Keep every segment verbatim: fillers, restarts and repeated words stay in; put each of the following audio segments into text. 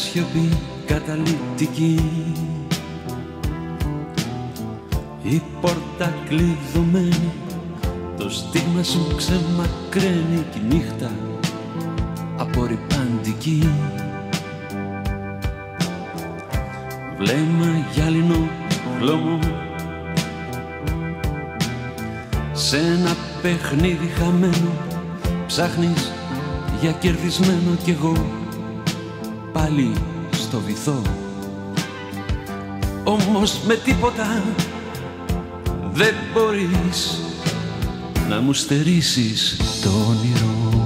σιωπή καταλυτική, η πόρτα κλειδωμένη, το στίγμα σου ξεμακραίνει κι η νύχτα απορριπαντική. Βλέμμα γυάλινο χλώμο σε ένα παιχνίδι χαμένο, ψάχνεις για κερδισμένο κι εγώ πάλι στο βυθό. Όμως με τίποτα δεν μπορείς να μου στερήσεις το όνειρο.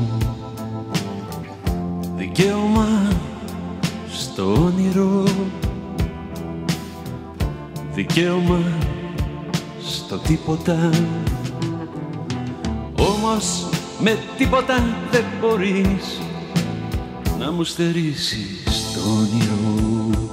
Δικαίωμα στο όνειρο, δικαίωμα στο τίποτα. Όμως με τίποτα δεν μπορείς να μου στερήσεις το όνειρο.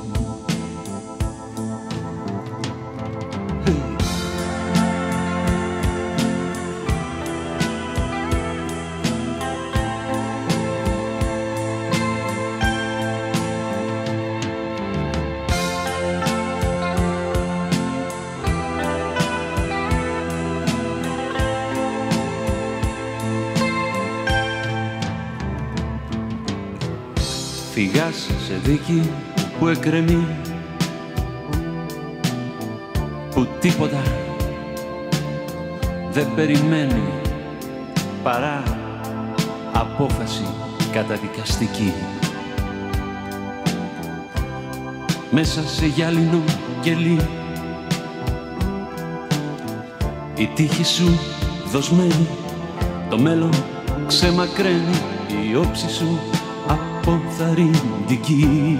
Φυγάς σε δίκη που εκκρεμεί, που τίποτα δεν περιμένει παρά απόφαση καταδικαστική. Μέσα σε γυάλινο κελί η τύχη σου δοσμένη, το μέλλον ξεμακραίνει, η όψη σου αποθαρρυντική.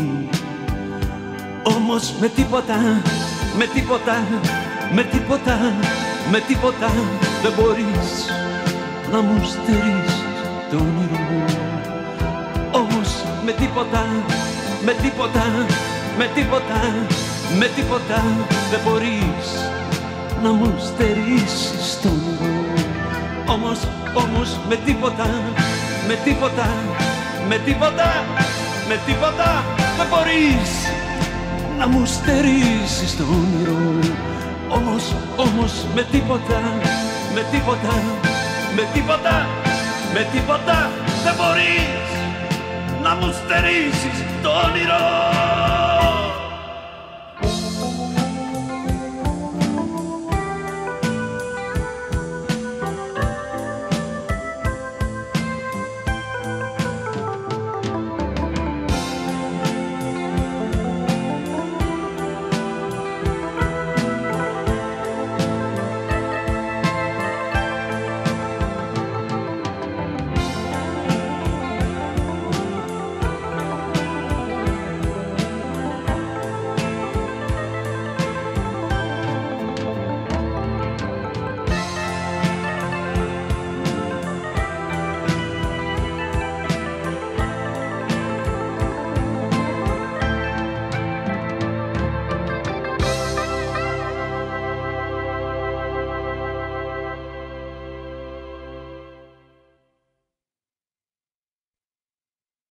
Όμως με τίποτα, με τίποτα, με τίποτα, με τίποτα δεν μπορείς να μου στερήσεις το όνειρο μου. Όμως με τίποτα, με τίποτα, με τίποτα, με τίποτα δεν μπορείς να μου στερήσεις το όνειρο. Όμως, όμως με τίποτα, με τίποτα, με τίποτα, με τίποτα δεν μπορείς να μου στερήσεις το όνειρο. Όμως, όμως με τίποτα, με τίποτα, με τίποτα, με τίποτα δεν μπορείς να μου στερήσεις το όνειρο.